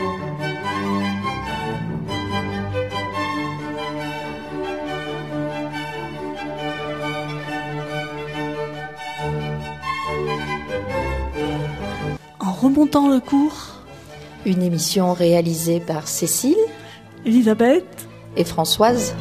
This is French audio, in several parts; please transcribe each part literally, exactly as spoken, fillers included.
En remontant le cours, une émission réalisée par Cécile, Elisabeth et Françoise.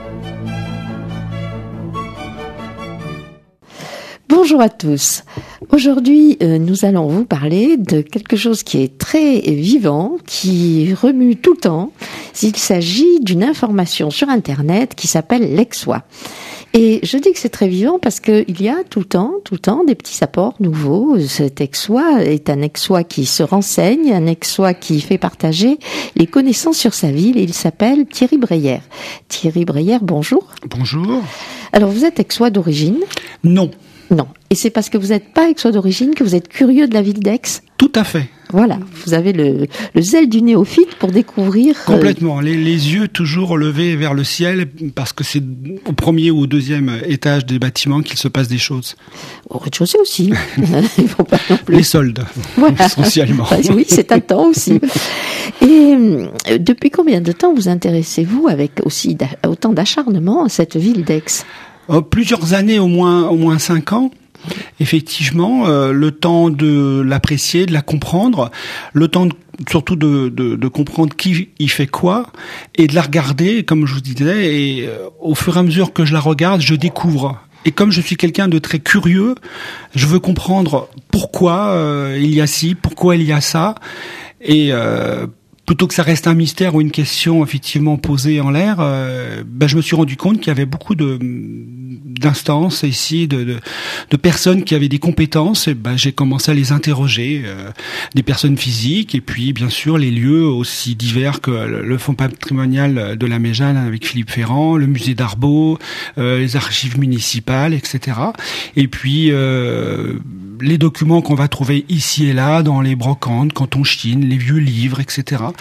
Bonjour à tous. Aujourd'hui, euh, nous allons vous parler de quelque chose qui est très vivant, qui remue tout le temps. Il s'agit d'une information sur Internet qui s'appelle l'ex-soi. Et je dis que c'est très vivant parce que il y a tout le temps, tout le temps des petits apports nouveaux. Cet ex-soi est un ex-soi qui se renseigne, un ex-soi qui fait partager les connaissances sur sa ville et il s'appelle Thierry Breyer. Thierry Breyer, bonjour. Bonjour. Alors vous êtes ex-soi d'origine ? Non. Non. Et c'est parce que vous n'êtes pas ex-soi d'origine que vous êtes curieux de la ville d'Aix ? Tout à fait. Voilà, vous avez le, le zèle du néophyte pour découvrir... Complètement, euh... les, les yeux toujours levés vers le ciel, parce que c'est au premier ou au deuxième étage des bâtiments qu'il se passe des choses. Au rez-de-chaussée aussi. Il faut pas non plus. Les soldes, voilà. Essentiellement. Oui, c'est un temps aussi. Et euh, depuis combien de temps vous intéressez-vous avec aussi autant d'acharnement à cette ville d'Aix ? Oh, plusieurs années, au moins, au moins cinq ans. Effectivement, euh, le temps de l'apprécier, de la comprendre, le temps de, surtout de, de, de comprendre qui y fait quoi, et de la regarder, comme je vous disais, et euh, au fur et à mesure que je la regarde, je découvre. Et comme je suis quelqu'un de très curieux, je veux comprendre pourquoi euh, il y a ci, pourquoi il y a ça, et euh, plutôt que ça reste un mystère ou une question effectivement posée en l'air, euh, ben je me suis rendu compte qu'il y avait beaucoup de d'instances ici, de, de, de personnes qui avaient des compétences. Et ben j'ai commencé à les interroger, euh, des personnes physiques et puis bien sûr les lieux aussi divers que le, le fonds patrimonial de la Méjane avec Philippe Ferrand, le musée d'Arbaud, euh, les archives municipales, et cetera. Et puis euh, les documents qu'on va trouver ici et là dans les brocantes, Canton Chine, les vieux livres, et cetera.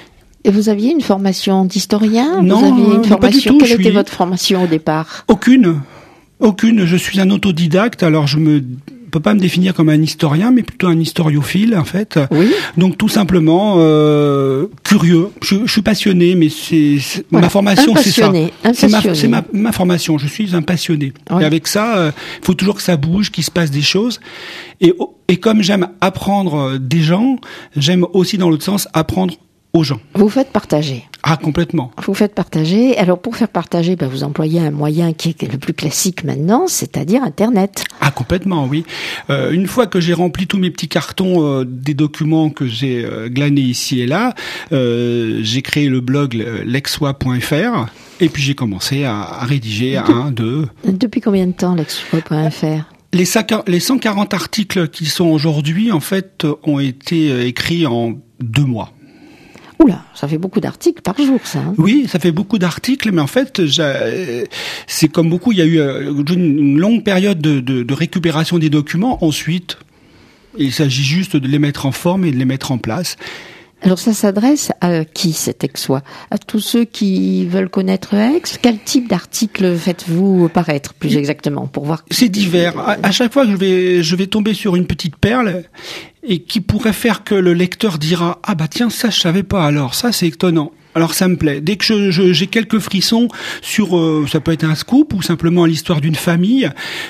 Et vous aviez une formation d'historien ? Non, vous aviez une non, formation... pas du tout. Quelle je était suis... votre formation au départ ? Aucune. Aucune. Je suis un autodidacte, alors je me peux pas me définir comme un historien, mais plutôt un historiophile, en fait. Oui. Donc, tout simplement, euh, curieux. Je, je suis passionné, mais c'est, c'est voilà. Ma formation, c'est ça. C'est ma, c'est ma, ma formation. Je suis un passionné. Oui. Et avec ça, il euh, faut toujours que ça bouge, qu'il se passe des choses. Et, et comme j'aime apprendre des gens, j'aime aussi, dans l'autre sens, apprendre aux gens. Vous faites partager. Ah, complètement. Vous faites partager. Alors, pour faire partager, ben, vous employez un moyen qui est le plus classique maintenant, c'est-à-dire Internet. Ah, complètement, oui. Euh, une fois que j'ai rempli tous mes petits cartons euh, des documents que j'ai euh, glanés ici et là, euh, j'ai créé le blog l'ex-soi point f r et puis j'ai commencé à, à rédiger De... un, deux... Depuis combien de temps l'ex-soi point f r ? Les, les cent quarante articles qui sont aujourd'hui, en fait, ont été écrits en deux mois. Oula, ça fait beaucoup d'articles par jour, ça. Hein. Oui, ça fait beaucoup d'articles, mais en fait, j'ai, c'est comme beaucoup, il y a eu une longue période de, de, de récupération des documents. Ensuite, il s'agit juste de les mettre en forme et de les mettre en place. Alors ça s'adresse à qui, cet ex-soi ? À tous ceux qui veulent connaître Aix ? Quel type d'article faites-vous paraître, plus exactement, pour voir ? C'est divers. À, à chaque fois que je vais, je vais tomber sur une petite perle et qui pourrait faire que le lecteur dira « Ah bah tiens, ça je savais pas alors, ça c'est étonnant ». Alors ça me plaît. Dès que je, je, j'ai quelques frissons sur, euh, ça peut être un scoop ou simplement l'histoire d'une famille,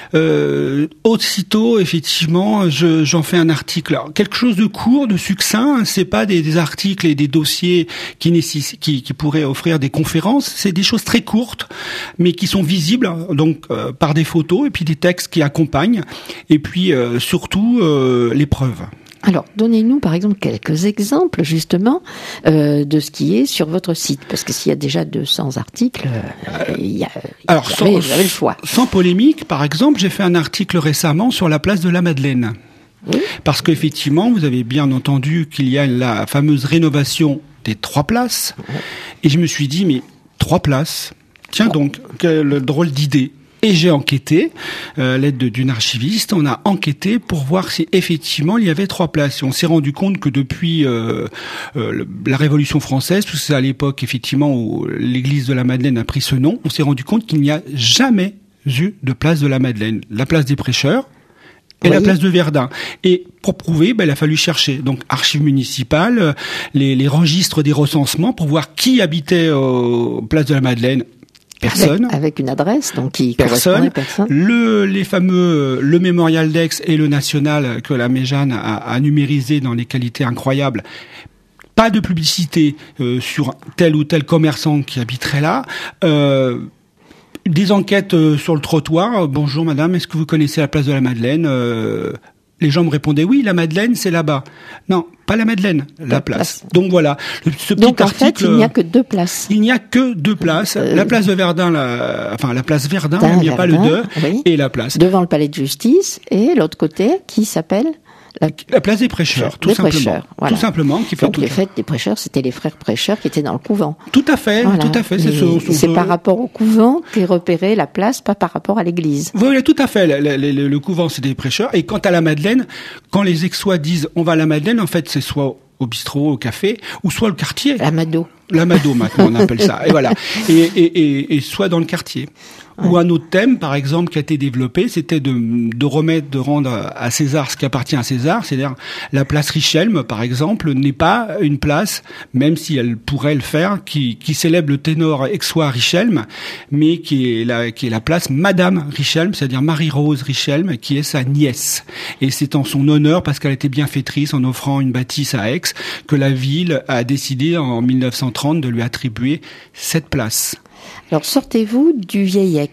euh, aussitôt effectivement, je, j'en fais un article. Alors, quelque chose de court, de succinct. C'est pas des, des articles et des dossiers qui, nécess- qui, qui pourraient offrir des conférences. C'est des choses très courtes, mais qui sont visibles donc euh, par des photos et puis des textes qui accompagnent. Et puis euh, surtout euh, les preuves. Alors, donnez-nous par exemple quelques exemples justement euh, de ce qui est sur votre site, parce que s'il y a déjà deux cents articles, euh, il y a, alors, vous avez, sans, vous avez le choix. Sans polémique, par exemple, j'ai fait un article récemment sur la place de la Madeleine. Oui. Parce qu'effectivement, vous avez bien entendu qu'il y a la fameuse rénovation des trois places, oui. Et je me suis dit, mais trois places, tiens donc, quelle drôle d'idée. Et j'ai enquêté, euh, à l'aide d'une archiviste, on a enquêté pour voir si effectivement il y avait trois places. Et on s'est rendu compte que depuis euh, euh, la Révolution française, tout c'est à l'époque effectivement où l'église de la Madeleine a pris ce nom, on s'est rendu compte qu'il n'y a jamais eu de place de la Madeleine. La place des prêcheurs et oui. la place de Verdun. Et pour prouver, ben, il a fallu chercher donc archives municipales, les, les registres des recensements pour voir qui habitait au place de la Madeleine. Personne. Avec, avec une adresse, donc qui personne. personne. Le, les fameux, le mémorial d'Aix et le national que la Méjane a, a numérisé dans les qualités incroyables. Pas de publicité euh, sur tel ou tel commerçant qui habiterait là. Euh, des enquêtes euh, sur le trottoir. Bonjour madame, est-ce que vous connaissez la place de la Madeleine? euh, Les gens me répondaient oui, la Madeleine c'est là-bas. Non, pas la Madeleine, la, la place. place. Donc voilà. Ce petit Donc en article, fait, il n'y a que deux places. Il n'y a que deux places. Euh, la place de Verdun, la, enfin la place Verdun, il n'y a Verdun, pas le deux, oui. Et la place. Devant le palais de justice et l'autre côté qui s'appelle la... la place des prêcheurs, tout des simplement. Prêcheurs, voilà. Tout simplement. Qui fait Donc tout les fêtes des prêcheurs, c'était les frères prêcheurs qui étaient dans le couvent. Tout à fait, voilà. tout à fait. C'est, ce, ce, c'est ce... par rapport au couvent qu'est repéré la place, pas par rapport à l'église. Voilà, tout à fait. Le, le, le, le couvent, c'est des prêcheurs. Et quant à la Madeleine, quand les Aixois disent on va à la Madeleine, en fait, c'est soit au bistrot, au café, ou soit le quartier. L'Amado. L'Amado, maintenant, on appelle ça. Et voilà. Et, et, et, et soit dans le quartier. Ouais. Ou un autre thème, par exemple, qui a été développé, c'était de, de remettre, de rendre à César ce qui appartient à César. C'est-à-dire, la place Richelme, par exemple, n'est pas une place, même si elle pourrait le faire, qui, qui célèbre le ténor aixois Richelme, mais qui est la, qui est la place Madame Richelme, c'est-à-dire Marie-Rose Richelme, qui est sa nièce. Et c'est en son honneur, parce qu'elle était bienfaitrice en offrant une bâtisse à Aix, que la ville a décidé en mille neuf cent trente de lui attribuer cette place. Alors, sortez-vous du vieil Aix.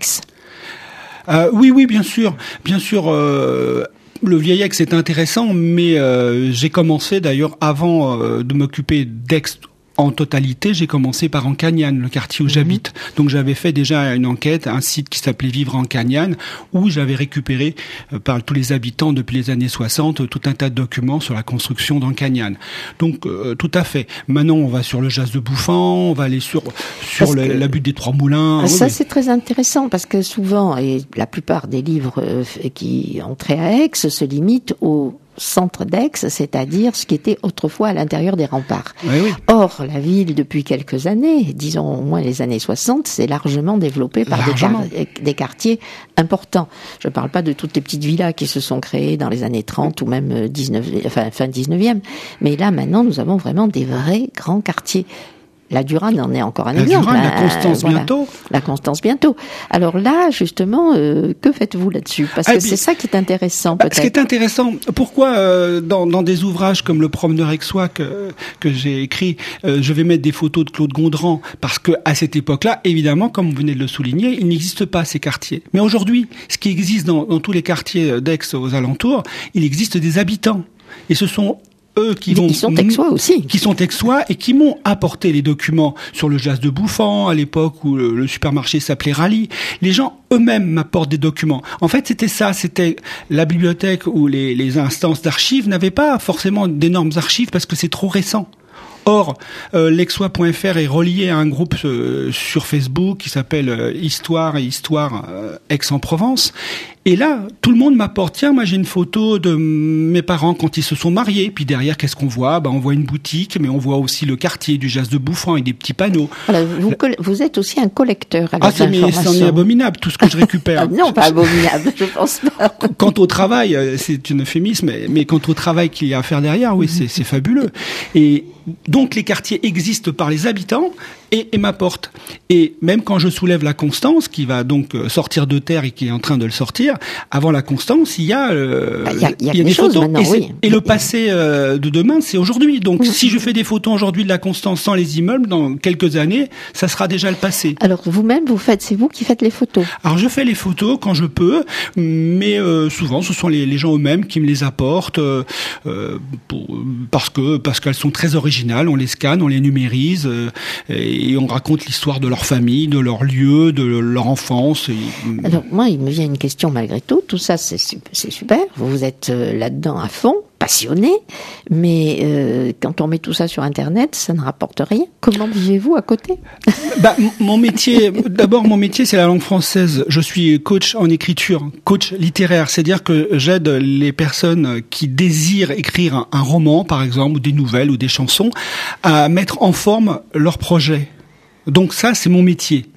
Euh, oui, oui, bien sûr. Bien sûr, euh, le vieil Aix est intéressant, mais euh, j'ai commencé d'ailleurs, avant euh, de m'occuper d'Aix en totalité, j'ai commencé par Ancagnane, le quartier où mmh. j'habite. Donc j'avais fait déjà une enquête, un site qui s'appelait Vivre Ancagnane, où j'avais récupéré euh, par tous les habitants depuis les années soixante tout un tas de documents sur la construction d'Ancagnane. Donc euh, tout à fait. Maintenant on va sur le Jas de Bouffan, on va aller sur sur le, la butte des Trois Moulins. Ça oui, c'est oui. très intéressant parce que souvent, et la plupart des livres euh, qui entraient à Aix se limitent au centre d'Aix, c'est-à-dire ce qui était autrefois à l'intérieur des remparts. Oui, oui. Or, la ville, depuis quelques années, disons au moins les années soixante, s'est largement développée par des, car- des quartiers importants. Je ne parle pas de toutes les petites villas qui se sont créées dans les années trente ou même dix-neuf, enfin, fin dix-neuvième, mais là, maintenant, nous avons vraiment des vrais grands quartiers. La Durade en est encore un la exemple. Durade, hein, la Constance voilà. bientôt. La Constance bientôt. Alors là, justement, euh, que faites-vous là-dessus? Parce ah, que puis, c'est ça qui est intéressant, bah, peut-être. Ce qui est intéressant, pourquoi euh, dans, dans des ouvrages comme Le Promeneur aixois que, que j'ai écrit, euh, je vais mettre des photos de Claude Gondran, parce que à cette époque-là, évidemment, comme vous venez de le souligner, il n'existe pas ces quartiers. Mais aujourd'hui, ce qui existe dans, dans tous les quartiers d'Aix aux alentours, il existe des habitants. Et ce sont eux qui vont, ils sont aixois aussi, qui sont aixois et qui m'ont apporté les documents sur le Jas de Bouffan à l'époque où le, le supermarché s'appelait Rallye. Les gens eux-mêmes m'apportent des documents. En fait, c'était ça, c'était la bibliothèque ou les, les instances d'archives n'avaient pas forcément d'énormes archives parce que c'est trop récent. Or, euh, l'exois point f r est relié à un groupe euh, sur Facebook qui s'appelle euh, Histoire et Histoire euh, Aix-en-Provence. Et là, tout le monde m'apporte, tiens, moi j'ai une photo de mes parents quand ils se sont mariés. Puis derrière, qu'est-ce qu'on voit? Ben, on voit une boutique, mais on voit aussi le quartier du Jas de Bouffan avec des petits panneaux. Voilà, vous, le... vous êtes aussi un collecteur avec ah, c'est, mais c'en est abominable, tout ce que je récupère. ah, non, pas abominable, je pense pas. Quant au travail, c'est un euphémisme, mais, mais quant au travail qu'il y a à faire derrière, oui, c'est, c'est fabuleux. Et donc les quartiers existent par les habitants et, et m'apportent. Et même quand je soulève la Constance, qui va donc sortir de terre et qui est en train de le sortir, avant la Constance, il y a, euh, bah, il y a, il y a, il y a des photos. Maintenant, et, oui. et le passé euh, de demain, c'est aujourd'hui. Donc oui. Si je fais des photos aujourd'hui de la Constance sans les immeubles, dans quelques années, ça sera déjà le passé. Alors vous-même, vous faites, c'est vous qui faites les photos? Alors je fais les photos quand je peux, mais euh, souvent ce sont les, les gens eux-mêmes qui me les apportent euh, pour, parce que parce qu'elles sont très originales. On les scanne, on les numérise euh, et on raconte l'histoire de leur famille, de leur lieu, de leur enfance. Et... Alors moi, il me vient une question malgré tout. Tout ça, c'est, c'est super. Vous êtes là-dedans à fond, passionné, mais euh, quand on met tout ça sur Internet, ça ne rapporte rien. Comment vivez-vous à côté? Bah, mon métier, d'abord, mon métier, c'est la langue française. Je suis coach en écriture, coach littéraire. C'est-à-dire que j'aide les personnes qui désirent écrire un, un roman, par exemple, ou des nouvelles, ou des chansons, à mettre en forme leur projet. Donc ça, c'est mon métier.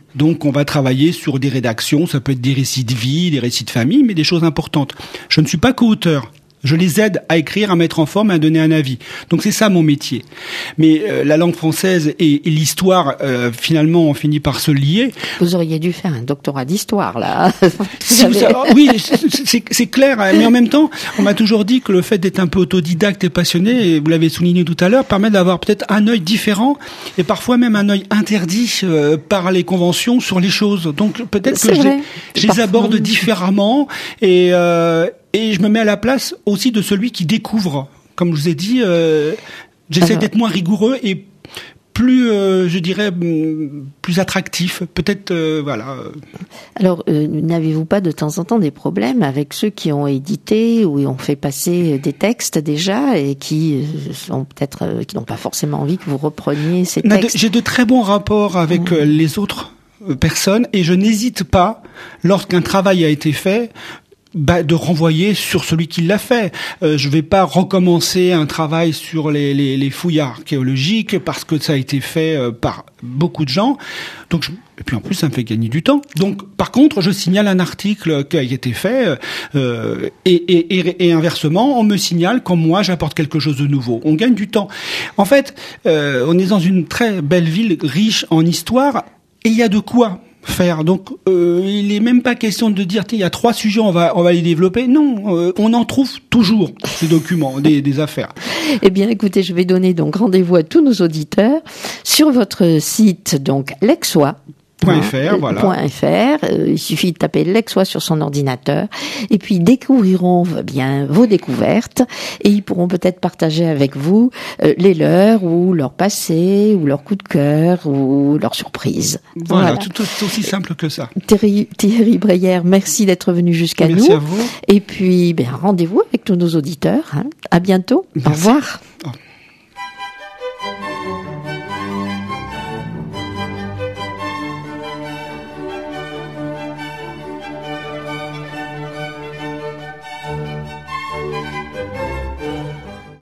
Donc on va travailler sur des rédactions, ça peut être des récits de vie, des récits de famille, mais des choses importantes. Je ne suis pas co-auteur. Je les aide à écrire, à mettre en forme, à donner un avis. Donc c'est ça mon métier. Mais euh, la langue française et, et l'histoire, euh, finalement, ont fini par se lier. Vous auriez dû faire un doctorat d'histoire, là. Si vous savez, oui, c'est, c'est clair. Mais en même temps, on m'a toujours dit que le fait d'être un peu autodidacte et passionné, et vous l'avez souligné tout à l'heure, permet d'avoir peut-être un œil différent et parfois même un œil interdit euh, par les conventions sur les choses. Donc peut-être c'est que je vrai. les, je les aborde différemment et euh, Et je me mets à la place aussi de celui qui découvre. Comme je vous ai dit, euh, j'essaie Alors... d'être moins rigoureux et plus, euh, je dirais, plus attractif. Peut-être, euh, voilà. Alors, euh, n'avez-vous pas de temps en temps des problèmes avec ceux qui ont édité ou ont fait passer des textes déjà et qui sont peut-être, euh, qui n'ont pas forcément envie que vous repreniez ces textes? J'ai de très bons rapports avec mmh. les autres personnes et je n'hésite pas, lorsqu'un travail a été fait, Bah, de renvoyer sur celui qui l'a fait. Euh, je vais pas recommencer un travail sur les, les, les fouilles archéologiques parce que ça a été fait euh, par beaucoup de gens. Donc, je... et puis en plus, ça me fait gagner du temps. Donc, par contre, je signale un article qui a été fait euh, et, et, et, et inversement, on me signale quand moi j'apporte quelque chose de nouveau. On gagne du temps. En fait, euh, on est dans une très belle ville riche en histoire et il y a de quoi faire. Donc, euh, il est même pas question de dire, il y a trois sujets, on va, on va les développer. Non, euh, on en trouve toujours ces documents, des, des affaires. Eh bien, écoutez, je vais donner donc rendez-vous à tous nos auditeurs sur votre site, donc Lexois. Point .fr, voilà. Point .fr, euh, il suffit de taper Lexois sur son ordinateur et puis ils découvriront bien vos découvertes et ils pourront peut-être partager avec vous euh, les leurs ou leur passé ou leur coup de cœur ou leur surprise. Voilà, voilà. Tout, tout, tout aussi simple que ça. Thierry, Thierry Breyer, merci d'être venu jusqu'à merci nous. Merci à vous. Et puis, ben, rendez-vous avec tous nos auditeurs. Hein. À bientôt. Merci. Au revoir. Oh.